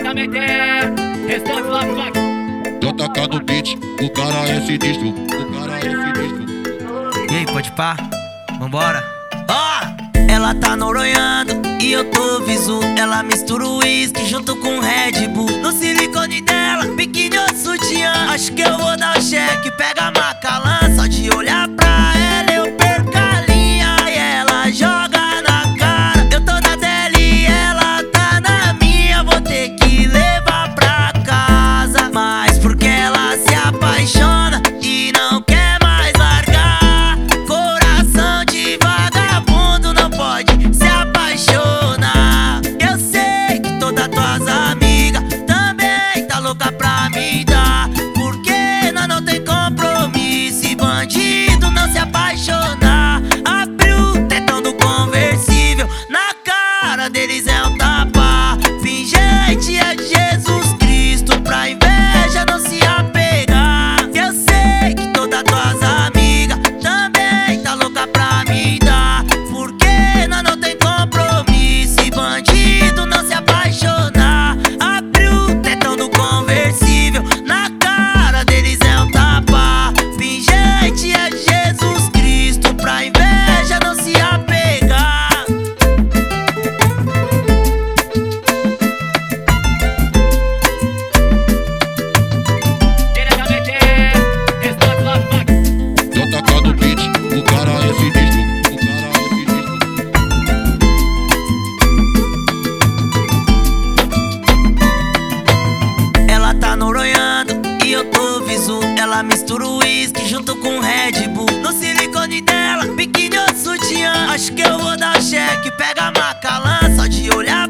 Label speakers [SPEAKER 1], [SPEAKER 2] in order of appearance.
[SPEAKER 1] Diretamente, restante lá do Vac.
[SPEAKER 2] JK do beat, o cara é sinistro, o cara é sinistro.
[SPEAKER 3] E aí, pode pá? Vambora? Ela tá noronhando e eu tô visu. Ela mistura o uísque junto com Red Bull. No silicone dela, biquíni ou sutiã. Acho que eu vou dar o cheque, pega a Macalã. Só de olhar pra ela eu perco a linha e ela joga na cara. Eu tô na dela e ela tá na minha. Vou ter que levar pra casa, mas porque ela se apaixona e não quer mais largar. Coração de vagabundo não pode se apaixonar. Eu sei que todas tuas amigas também tá louca pra me dar, porque nós não tem compromisso e bandido não se apaixonar. Abriu o tetão do conversível, na cara deles é um tapa. Pingente é Jesus Cristo, pra inveja não se apegar. Eu sei que todas tuas amigas também tá louca pra me dar, porque nós não tem compromisso e bandido não se apaixonar. Abriu o tetão do conversível, na cara deles é um tapa. Pingente é Jesus Cristo, pra inveja não se apegar.
[SPEAKER 1] Diretamente, restante lá do Vac.
[SPEAKER 2] JK do beat, o cara é sinistro, o cara é sinistro.
[SPEAKER 3] Ela tá noronhando e eu tô visu. Ela mistura o uísque junto com Red Bull. No silicone dela, biquíni ou sutiã. Acho que eu vou dar o cheque, pega a Macalã. Só de olhar